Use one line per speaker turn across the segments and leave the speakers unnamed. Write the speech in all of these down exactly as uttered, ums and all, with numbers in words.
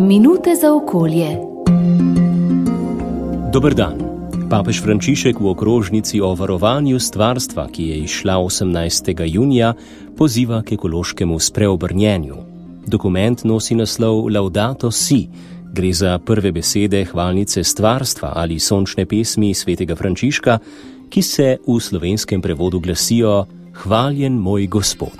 Minute za okolje.
Dober dan. Papež Frančišek v okrožnici o varovanju stvarstva, ki je izšla osemnajstega junija, poziva k ekološkemu spreobrnjenju. Dokument nosi naslov Laudato Si. Gre za prve besede hvalnice stvarstva ali sončne pesmi svetega Frančiška, ki se v slovenskem prevodu glasijo Hvaljen moj Gospod.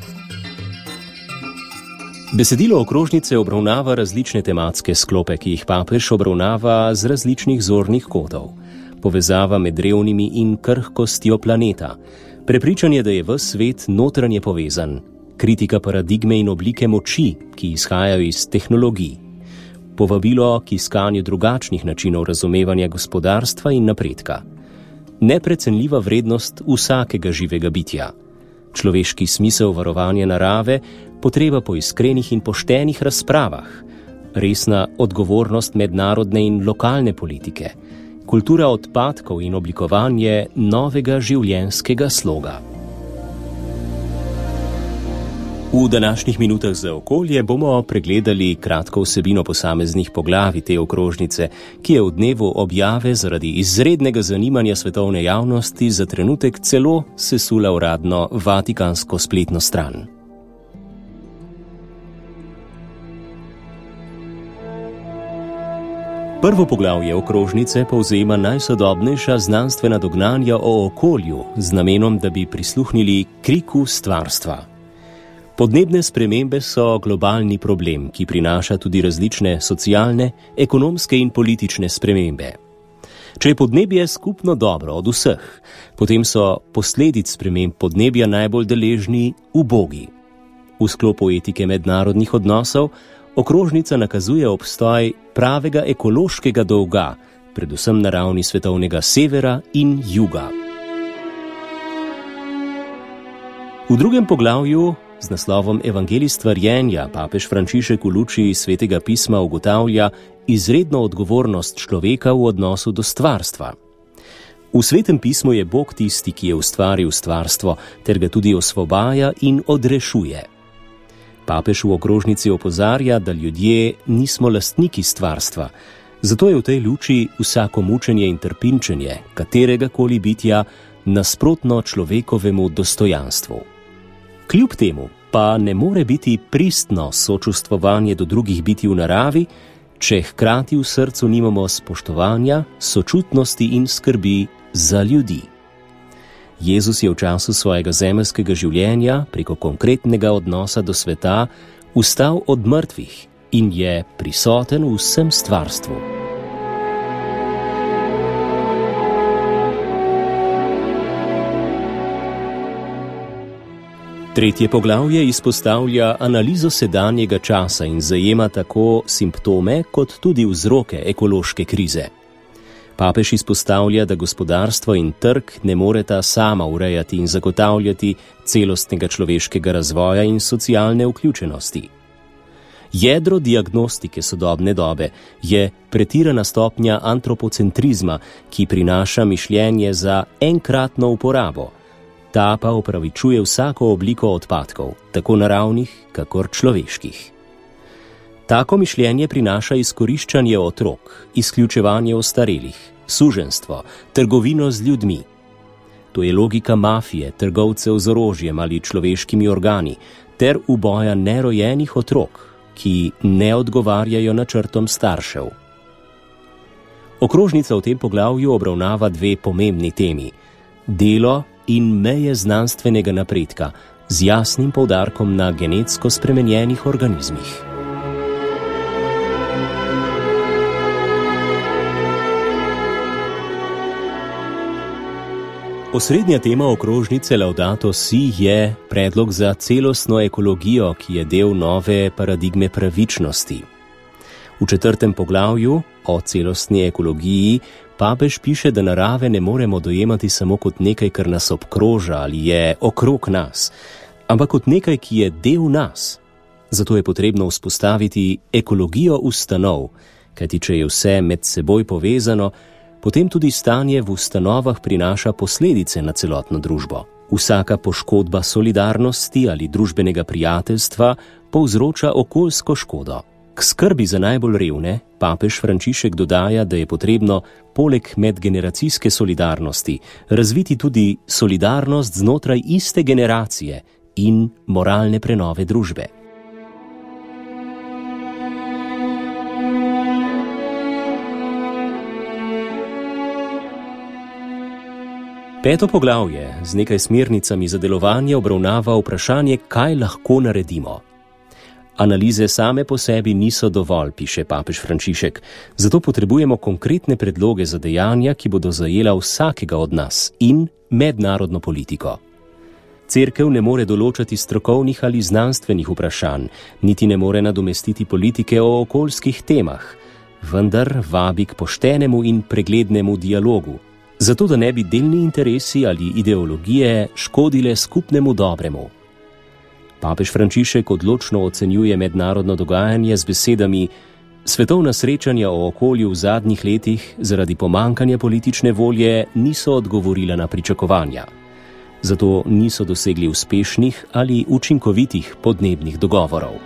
Besedilo okrožnice obravnava različne tematske sklope, ki jih papež obravnava z različnih zornih kotov. Povezava med revnimi in krhkostjo planeta, prepričanje, da je ves svet notranje povezan, kritika paradigme in oblike moči, ki izhajajo iz tehnologij, povabilo k iskanju drugačnih načinov razumevanja gospodarstva in napredka, neprecenljiva vrednost vsakega živega bitja, človeški smisel varovanja narave, potreba po iskrenih in poštenih razpravah, resna odgovornost mednarodne in lokalne politike, kultura odpadkov in oblikovanje novega življenjskega sloga. V današnjih minutah za okolje bomo pregledali kratko vsebino posameznih poglavij te okrožnice, ki je v dnevu objave zaradi izrednega zanimanja svetovne javnosti za trenutek celo sesula uradno vatikansko spletno stran. Prvo poglavje okrožnice povzema najsodobnejša znanstvena dognanja o okolju z namenom, da bi prisluhnili kriku stvarstva. Podnebne spremembe so globalni problem, ki prinaša tudi različne socialne, ekonomske in politične spremembe. Če je podnebje skupno dobro od vseh, potem so posledic sprememb podnebja najbolj deležni ubogi. V sklopu etike mednarodnih odnosov okrožnica nakazuje obstoj pravega ekološkega dolga, predvsem na ravni svetovnega severa in juga. V drugem poglavju z naslovom Evangelij stvarjenja papež Frančišek v luči svetega pisma ugotavlja izredno odgovornost človeka v odnosu do stvarstva. V svetem pismu je Bog tisti, ki je ustvaril stvarstvo, ter ga tudi osvobaja in odrešuje. Papež v okrožnici opozarja, da ljudje nismo lastniki stvarstva, zato je v tej luči vsako mučenje in trpinčenje kateregakoli bitja nasprotno človekovemu dostojanstvu. Kljub temu pa ne more biti pristno sočustvovanje do drugih bitij v naravi, če hkrati v srcu nimamo spoštovanja, sočutnosti in skrbi za ljudi. Jezus je v času svojega zemeljskega življenja preko konkretnega odnosa do sveta vstal od mrtvih in je prisoten v vsem stvarstvu. Tretje poglavje izpostavlja analizo sedanjega časa in zajema tako simptome kot tudi vzroke ekološke krize. Papež izpostavlja, da gospodarstvo in trg ne moreta sama urejati in zagotavljati celostnega človeškega razvoja in socialne vključenosti. Jedro diagnostike sodobne dobe je pretirana stopnja antropocentrizma, ki prinaša mišljenje za enkratno uporabo. Ta pa opravičuje vsako obliko odpadkov, tako naravnih, kakor človeških. Tako mišljenje prinaša izkoriščanje otrok, izključevanje ostarelih, suženjstvo, trgovino z ljudmi. To je logika mafije, trgovcev z orožjem ali človeškimi organi, ter uboja nerojenih otrok, ki ne odgovarjajo načrtom staršev. Okrožnica v tem poglavju obravnava dve pomembni temi: delo in meje znanstvenega napredka, z jasnim poudarkom na genetsko spremenjenih organizmih. Osrednja tema okrožnice Laudato Si je predlog za celostno ekologijo, ki je del nove paradigme pravičnosti. V četrtem poglavju o celostni ekologiji papež piše, da narave ne moremo dojemati samo kot nekaj, kar nas obkroža ali je okrog nas, ampak kot nekaj, ki je del nas. Zato je potrebno vzpostaviti ekologijo ustanov, kajti če je vse med seboj povezano, potem tudi stanje v ustanovah prinaša posledice na celotno družbo. Vsaka poškodba solidarnosti ali družbenega prijateljstva povzroča okoljsko škodo. K skrbi za najbolj revne papež Frančišek dodaja, da je potrebno poleg medgeneracijske solidarnosti razviti tudi solidarnost znotraj iste generacije in moralne prenove družbe. Peto poglavje z nekaj smernicami za delovanje obravnava vprašanje, kaj lahko naredimo. Analize same po sebi niso dovolj, piše papež Frančišek, zato potrebujemo konkretne predloge za dejanja, ki bodo zajela vsakega od nas in mednarodno politiko. Cerkev ne more določati strokovnih ali znanstvenih vprašanj, niti ne more nadomestiti politike o okoljskih temah, vendar vabi k poštenemu in preglednemu dialogu, zato da ne bi delni interesi ali ideologije škodile skupnemu dobremu. Papež Frančišek odločno ocenjuje mednarodno dogajanje z besedami: svetovna srečanja o okolju v zadnjih letih zaradi pomankanja politične volje niso odgovorila na pričakovanja. Zato niso dosegli uspešnih ali učinkovitih podnebnih dogovorov.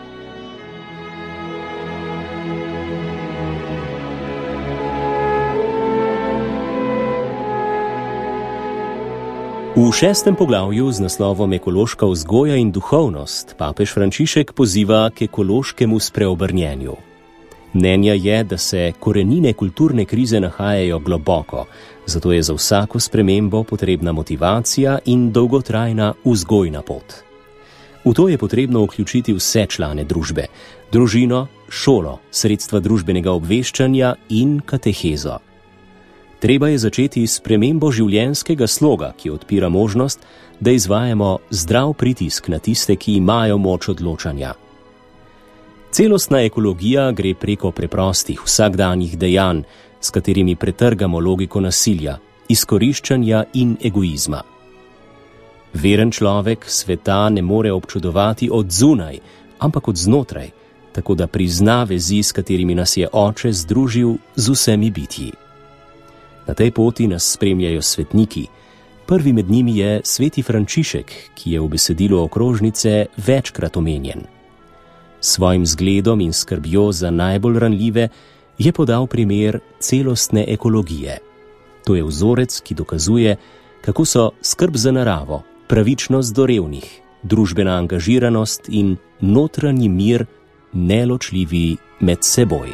V šestem poglavju z naslovom Ekološka vzgoja in duhovnost papež Frančišek poziva k ekološkemu spreobrnjenju. Mnenja je, da se korenine kulturne krize nahajajo globoko, zato je za vsako spremembo potrebna motivacija in dolgotrajna vzgojna pot. V to je potrebno vključiti vse člane družbe, družino, šolo, sredstva družbenega obveščanja in katehezo. Treba je začeti s spremembo življenjskega sloga, ki odpira možnost, da izvajamo zdrav pritisk na tiste, ki imajo moč odločanja. Celostna ekologija gre preko preprostih vsakdanjih dejanj, s katerimi pretrgamo logiko nasilja, izkoriščanja in egoizma. Veren človek sveta ne more občudovati od zunaj, ampak od znotraj, tako da prizna vezi, s katerimi nas je Oče združil z vsemi bitji. Na tej poti nas spremljajo svetniki. Prvi med njimi je sveti Frančišek, ki je v besedilu okrožnice večkrat omenjen. S svojim zgledom in skrbjo za najbolj ranljive je podal primer celostne ekologije. To je vzorec, ki dokazuje, kako so skrb za naravo, pravičnost do revnih, družbena angažiranost in notranji mir neločljivi med seboj.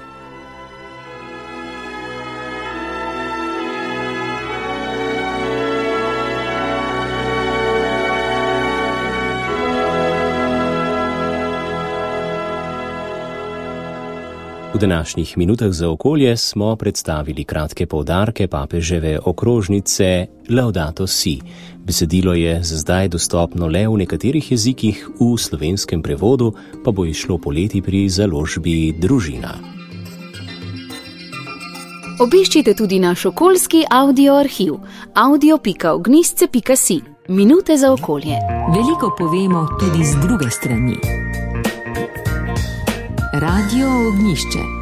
V današnjih minutah za okolje smo predstavili kratke poudarke papeževe okrožnice Laudato Si. Besedilo je za zdaj dostopno le v nekaterih jezikih, v slovenskem prevodu pa bo izšlo poleti pri založbi Družina.
Obiščite tudi naš okoljski audio arhiv audio pika ognjišče pika si. Minute za okolje.
Veliko povemo tudi z druge strani. Radio Ognjišče.